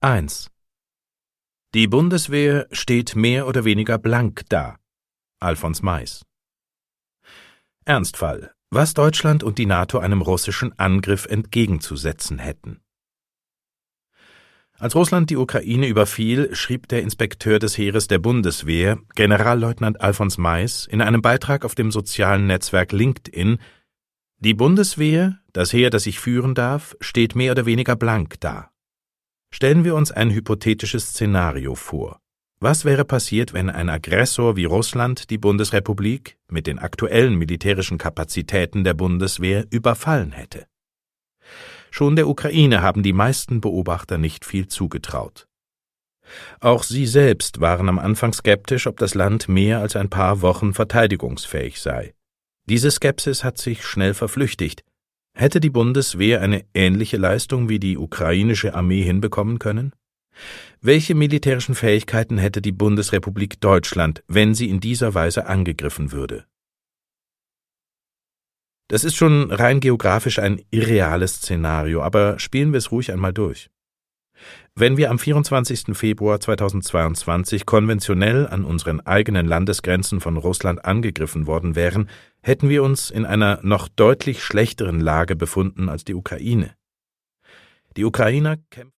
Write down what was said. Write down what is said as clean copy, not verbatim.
1. Die Bundeswehr steht mehr oder weniger blank da. Alfons Mais. Ernstfall: Was Deutschland und die NATO einem russischen Angriff entgegenzusetzen hätten. Als Russland die Ukraine überfiel, schrieb der Inspekteur des Heeres der Bundeswehr, Generalleutnant Alfons Mais, in einem Beitrag auf dem sozialen Netzwerk LinkedIn: Die Bundeswehr, das Heer, das ich führen darf, steht mehr oder weniger blank da. Stellen wir uns ein hypothetisches Szenario vor. Was wäre passiert, wenn ein Aggressor wie Russland die Bundesrepublik mit den aktuellen militärischen Kapazitäten der Bundeswehr überfallen hätte? Schon der Ukraine haben die meisten Beobachter nicht viel zugetraut. Auch sie selbst waren am Anfang skeptisch, ob das Land mehr als ein paar Wochen verteidigungsfähig sei. Diese Skepsis hat sich schnell verflüchtigt. Hätte die Bundeswehr eine ähnliche Leistung wie die ukrainische Armee hinbekommen können? Welche militärischen Fähigkeiten hätte die Bundesrepublik Deutschland, wenn sie in dieser Weise angegriffen würde? Das ist schon rein geografisch ein irreales Szenario, aber spielen wir es ruhig einmal durch. Wenn wir am 24. Februar 2022 konventionell an unseren eigenen Landesgrenzen von Russland angegriffen worden wären, hätten wir uns in einer noch deutlich schlechteren Lage befunden als die Ukraine. Die Ukrainer kämpfen